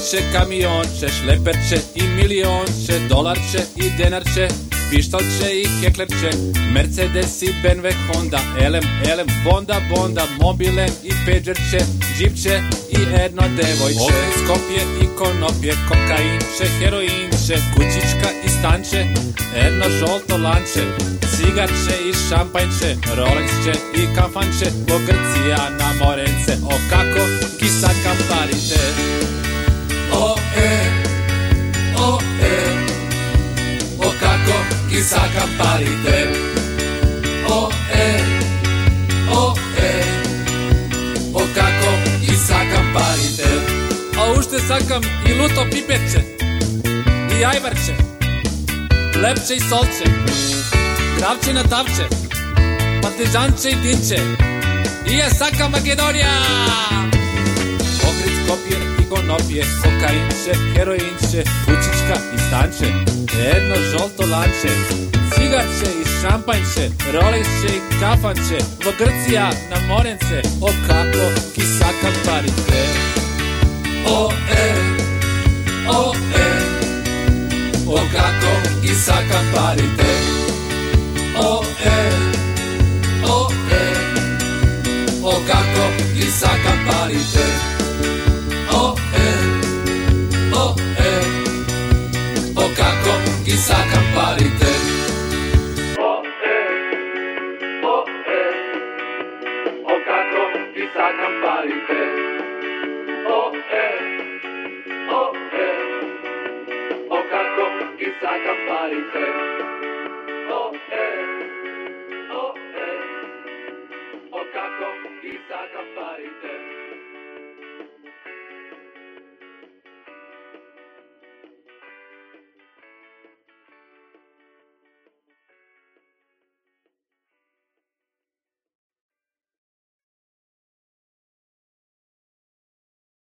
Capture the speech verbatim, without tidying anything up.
Audiće, kamionče, šleperče i milionče, dolarče i denarče, pištolče i heklerče, Mercedes i B M W, Honda, elem, elem, Bonda, Bonda, mobilen i pagerče, džipče i jedno devojče. Ohrid, Skopje i konopje, kokainče, heroinče, kućička i stanče, jedno žolto lanče, cigarče i šampanjče, Rolexče i kafanče, Pogrcija na morence, o kako kisaka parite. O e, o e, o kako kisaka parite. O e, o e, o kako kisaka parite. A ušte sakam i luto pipeće, i ajvarče, lepče i solče, kravče na tavče, partižanče i dinče, i ja sakam Makedonija! Ohrid, Skopje i konopje, kokainče, heroinče, kućička i stanče, jedno žolto lanče, cigarče i šampanjče, Rolexče i kafanče, Pogrcija na morence, o kako kisaka parite. O e, o e, o kako kisaka parite. O e, o e, o kako kisaka parite.